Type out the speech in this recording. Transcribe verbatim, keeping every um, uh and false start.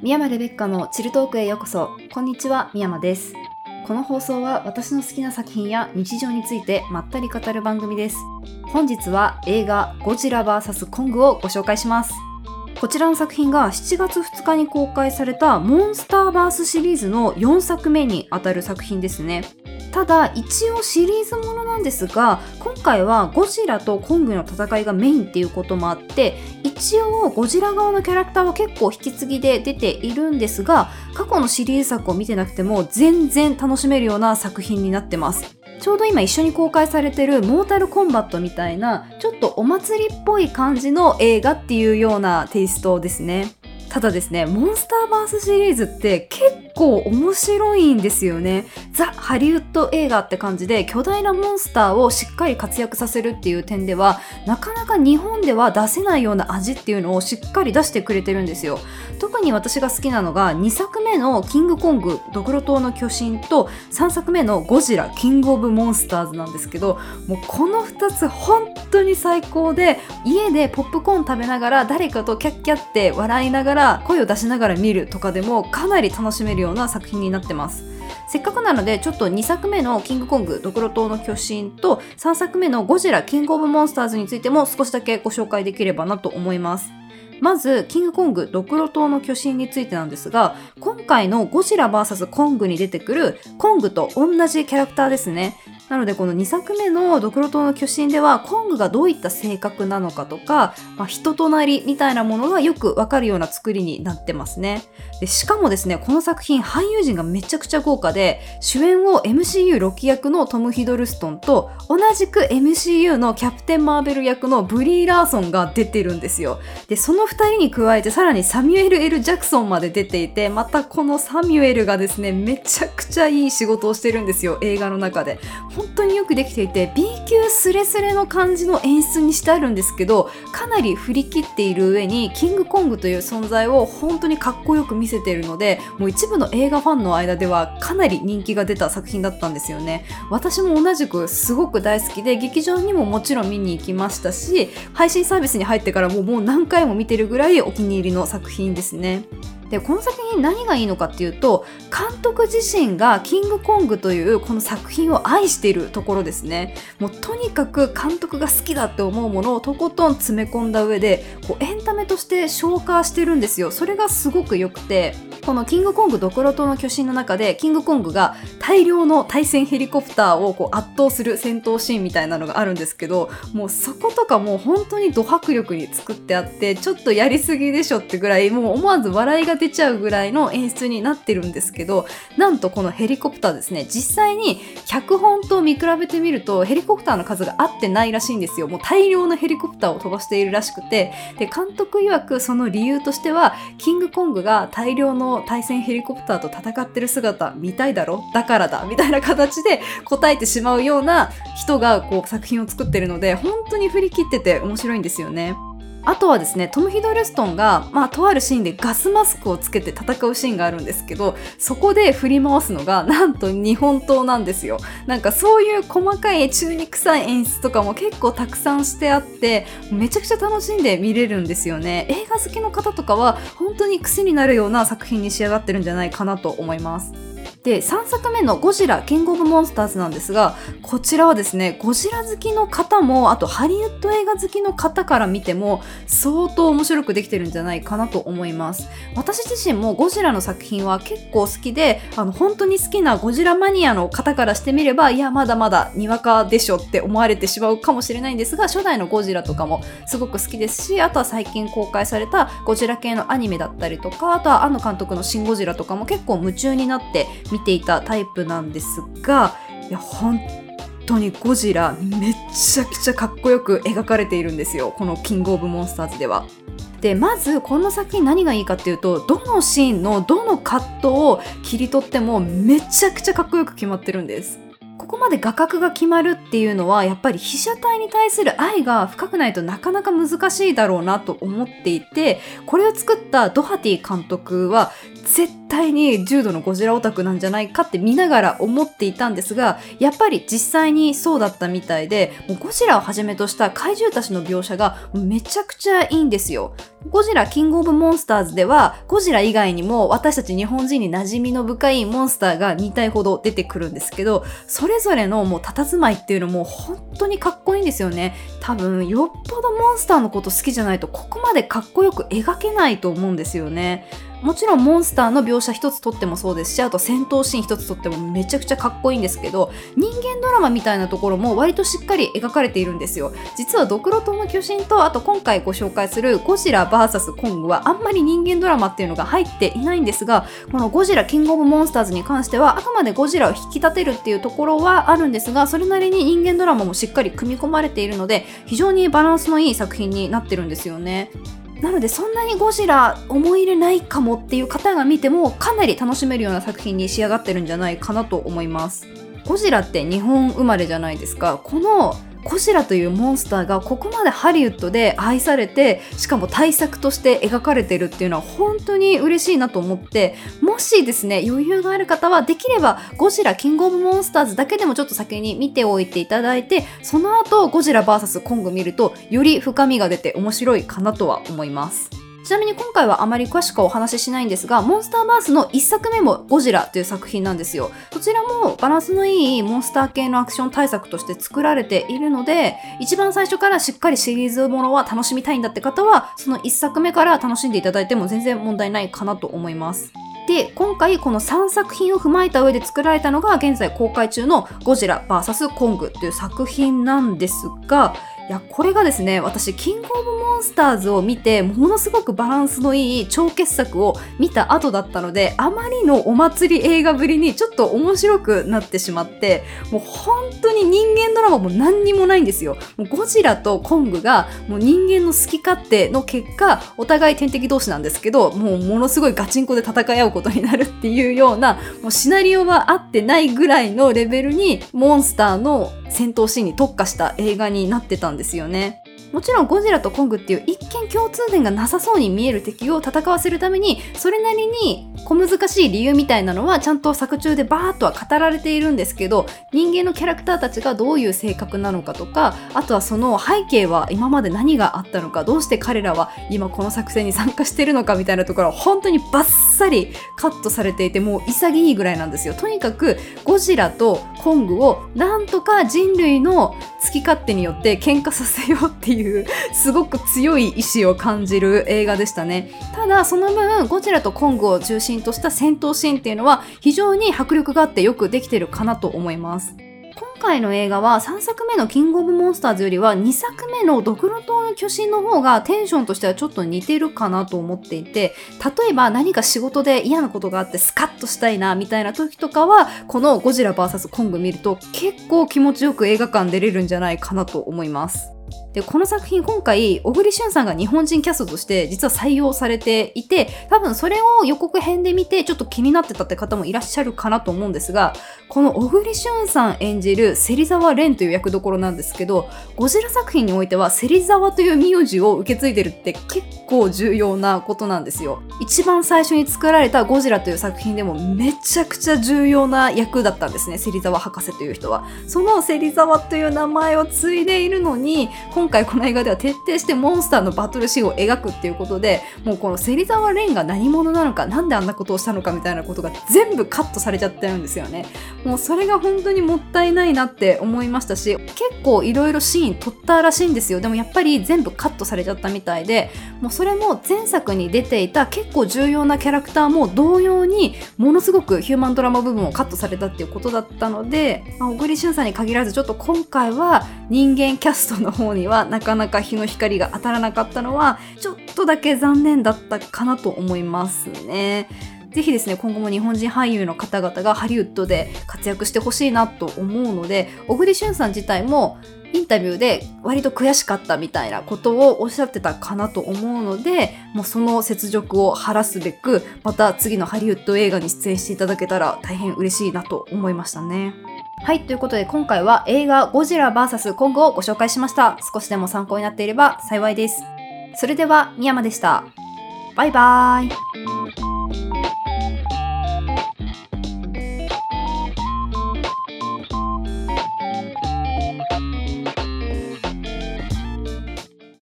ミヤマレベッカのチルトークへようこそ。こんにちは、ミヤマです。この放送は私の好きな作品や日常についてまったり語る番組です。本日は映画ゴジラ ブイエス コングをご紹介します。こちらの作品がしちがつふつかに公開されたモンスターバースシリーズのよんさくめにあたる作品ですね。ただ一応シリーズものなんですが、今回はゴジラとコングの戦いがメインっていうこともあって、一応ゴジラ側のキャラクターは結構引き継ぎで出ているんですが、過去のシリーズ作を見てなくても全然楽しめるような作品になってます。ちょうど今一緒に公開されてるモータルコンバットみたいなちょっとお祭りっぽい感じの映画っていうようなテイストですね。ただですね、モンスターバースシリーズって結構面白いんですよね。ザ・ハリウッド映画って感じで巨大なモンスターをしっかり活躍させるっていう点ではなかなか日本では出せないような味っていうのをしっかり出してくれてるんですよ。特に私が好きなのがにさくめのキングコングドクロ島の巨神とさんさくめのゴジラキングオブモンスターズなんですけど、もうこのふたつ本当に最高で、家でポップコーン食べながら誰かとキャッキャって笑いながら声を出しながら見るとかでもかなり楽しめるような作品になってます。せっかくなのでちょっとにさくめのキングコングドクロ島の巨神とさんさくめのゴジラキングオブモンスターズについても少しだけご紹介できればなと思います。まずキングコングドクロ島の巨神についてなんですが、今回のゴジラ ブイエス コングに出てくるコングと同じキャラクターですね。なのでこのにさくめのドクロ島の巨神ではコングがどういった性格なのかとか、まあ、人となりみたいなものがよくわかるような作りになってますね。でしかもですね、この作品俳優陣がめちゃくちゃ豪華で、主演を エムシーユーろく 役のトム・ヒドルストンと同じく エムシーユー のキャプテン・マーベル役のブリー・ラーソンが出てるんですよ。でそのふたりに加えてさらにサミュエル・エル・ジャクソンまで出ていて、またこのサミュエルがですねめちゃくちゃいい仕事をしてるんですよ、映画の中で。本当によくできていて B 級スレスレの感じの演出にしてあるんですけど、かなり振り切っている上にキングコングという存在を本当にかっこよく見せているので、もう一部の映画ファンの間ではかなり人気が出た作品だったんですよね。私も同じくすごく大好きで、劇場にももちろん見に行きましたし、配信サービスに入ってからももう何回も見てるぐらいお気に入りの作品ですね。でこの作品何がいいのかっていうと、監督自身がキングコングというこの作品を愛しているところですね。もうとにかく監督が好きだって思うものをとことん詰め込んだ上でこうエンタメとして消化してるんですよ。それがすごく良くて、このキングコングドクロ島の巨神の中でキングコングが大量の対戦ヘリコプターをこう圧倒する戦闘シーンみたいなのがあるんですけど、もうそことかもう本当にド迫力に作ってあって、ちょっとやりすぎでしょってぐらい、もう思わず笑いが出ちゃうぐらいの演出になってるんですけど、なんとこのヘリコプターですね、実際に脚本と見比べてみるとヘリコプターの数が合ってないらしいんですよ。もう大量のヘリコプターを飛ばしているらしくて、で監督曰くその理由としては、キングコングが大量の対戦ヘリコプターと戦ってる姿見たいだろ、だからだみたいな形で答えてしまうような人がこう作品を作ってるので、本当に振り切ってて面白いんですよね。あとはですね、トム・ヒドルストンが、まあ、とあるシーンでガスマスクをつけて戦うシーンがあるんですけど、そこで振り回すのがなんと日本刀なんですよ。なんかそういう細かい中に臭い演出とかも結構たくさんしてあって、めちゃくちゃ楽しんで見れるんですよね。映画好きの方とかは本当に癖になるような作品に仕上がってるんじゃないかなと思います。でさんさくめのゴジラキングオブモンスターズなんですが、こちらはですね、ゴジラ好きの方も、あとハリウッド映画好きの方から見ても相当面白くできてるんじゃないかなと思います。私自身もゴジラの作品は結構好きで、あの本当に好きなゴジラマニアの方からしてみれば、いやまだまだにわかでしょって思われてしまうかもしれないんですが、初代のゴジラとかもすごく好きですし、あとは最近公開されたゴジラ系のアニメだったりとか、あとは庵野監督のシン・ゴジラとかも結構夢中になって見ていたタイプなんですが、いや本当にゴジラめちゃくちゃかっこよく描かれているんですよ、このキングオブモンスターズでは。でまずこの作品何がいいかっていうと、どのシーンのどのカットを切り取ってもめちゃくちゃかっこよく決まってるんです。 ここまで画角が決まるっていうのはやっぱり被写体に対する愛が深くないとなかなか難しいだろうなと思っていて、これを作ったドハティ監督は絶対に重度のゴジラオタクなんじゃないかって見ながら思っていたんですが、やっぱり実際にそうだったみたいで、もうゴジラをはじめとした怪獣たちの描写がめちゃくちゃいいんですよ。ゴジラキングオブモンスターズではゴジラ以外にも私たち日本人に馴染みの深いモンスターがに体ほど出てくるんですけど、それぞれのもう佇まいっていうのも本当にかっこいいんですよね。多分よっぽどモンスターのこと好きじゃないとここまでかっこよく描けないと思うんですよね。もちろんモンスターの描写一つとってもそうですし、あと戦闘シーン一つとってもめちゃくちゃかっこいいんですけど、人間ドラマみたいなところも割としっかり描かれているんですよ。実はドクロ島の巨神と、あと今回ご紹介するゴジラ ブイエス コングはあんまり人間ドラマっていうのが入っていないんですが、このゴジラキングオブモンスターズに関してはあくまでゴジラを引き立てるっていうところはあるんですが、それなりに人間ドラマもしっかり組み込まれているので、非常にバランスのいい作品になってるんですよね。なのでそんなにゴジラ思い入れないかもっていう方が見てもかなり楽しめるような作品に仕上がってるんじゃないかなと思います。ゴジラって日本生まれじゃないですか。このゴジラというモンスターがここまでハリウッドで愛されて、しかも大作として描かれてるっていうのは本当に嬉しいなと思って、もしですね余裕がある方はできればゴジラキングオブモンスターズだけでもちょっと先に見ておいていただいて、その後ゴジラ ブイエス コング見るとより深みが出て面白いかなとは思います。ちなみに今回はあまり詳しくお話ししないんですが、モンスターバースのいっさくめもゴジラという作品なんですよ。こちらもバランスのいいモンスター系のアクション大作として作られているので、一番最初からしっかりシリーズものは楽しみたいんだって方は、そのいっさくめから楽しんでいただいても全然問題ないかなと思います。で、今回このさんさく品を踏まえた上で作られたのが現在公開中のゴジラ ブイエス コングという作品なんですが、いやこれがですね、私キングオブモンスターズを見てものすごくバランスのいい超傑作を見た後だったので、あまりのお祭り映画ぶりにちょっと面白くなってしまって、もう本当に人間ドラマも何にもないんですよ。もうゴジラとコングがもう人間の好き勝手の結果、お互い天敵同士なんですけど、もうものすごいガチンコで戦い合うことになるっていうような、もうシナリオは合ってないぐらいのレベルにモンスターの戦闘シーンに特化した映画になってたんですよね。もちろんゴジラとコングっていう一見共通点がなさそうに見える敵を戦わせるためにそれなりに小難しい理由みたいなのはちゃんと作中でバーッとは語られているんですけど、人間のキャラクターたちがどういう性格なのかとか、あとはその背景は今まで何があったのか、どうして彼らは今この作戦に参加しているのかみたいなところは本当にバッサリカットされていて、もう潔いぐらいなんですよ。とにかくゴジラとコングをなんとか人類の好き勝手によって喧嘩させようっていうすごく強い意志を感じる映画でしたね。ただその分ゴジラとコングを中心とした戦闘シーンっていうのは非常に迫力があってよくできてるかなと思います。今回の映画はさんさくめのキングオブモンスターズよりはにさくめのドクロ島の巨神の方がテンションとしてはちょっと似てるかなと思っていて、例えば何か仕事で嫌なことがあってスカッとしたいなみたいな時とかはこのゴジラ ブイエス コング見ると結構気持ちよく映画館出れるんじゃないかなと思います。でこの作品今回小栗旬さんが日本人キャストとして実は採用されていて、多分それを予告編で見てちょっと気になってたって方もいらっしゃるかなと思うんですが、この小栗旬さん演じる芹沢蓮という役どころなんですけど、ゴジラ作品においては芹沢という名字を受け継いでるって結構重要なことなんですよ。一番最初に作られたゴジラという作品でもめちゃくちゃ重要な役だったんですね、芹沢博士という人は。その芹沢という名前を継いでいるのに、今回この映画では徹底してモンスターのバトルシーンを描くっていうことで、もうこの芹沢蓮が何者なのか、なんであんなことをしたのかみたいなことが全部カットされちゃってるんですよね。もうそれが本当にもったいないなって思いましたし、結構いろいろシーン撮ったらしいんですよ。でもやっぱり全部カットされちゃったみたいで、もうそれも前作に出ていた結構重要なキャラクターも同様にものすごくヒューマンドラマ部分をカットされたっていうことだったので、まあ、小栗旬さんに限らずちょっと今回は人間キャストの方にはなかなか日の光が当たらなかったのはちょっとだけ残念だったかなと思いますね。ぜひですね、今後も日本人俳優の方々がハリウッドで活躍してほしいなと思うので、小栗旬さん自体もインタビューで割と悔しかったみたいなことをおっしゃってたかなと思うので、もうその雪辱を晴らすべくまた次のハリウッド映画に出演していただけたら大変嬉しいなと思いましたね。 はい、ということで今回は映画ゴジラ ブイエス コングをご紹介しました。少しでも参考になっていれば幸いです。それでは、みやまでした。バイバーイ。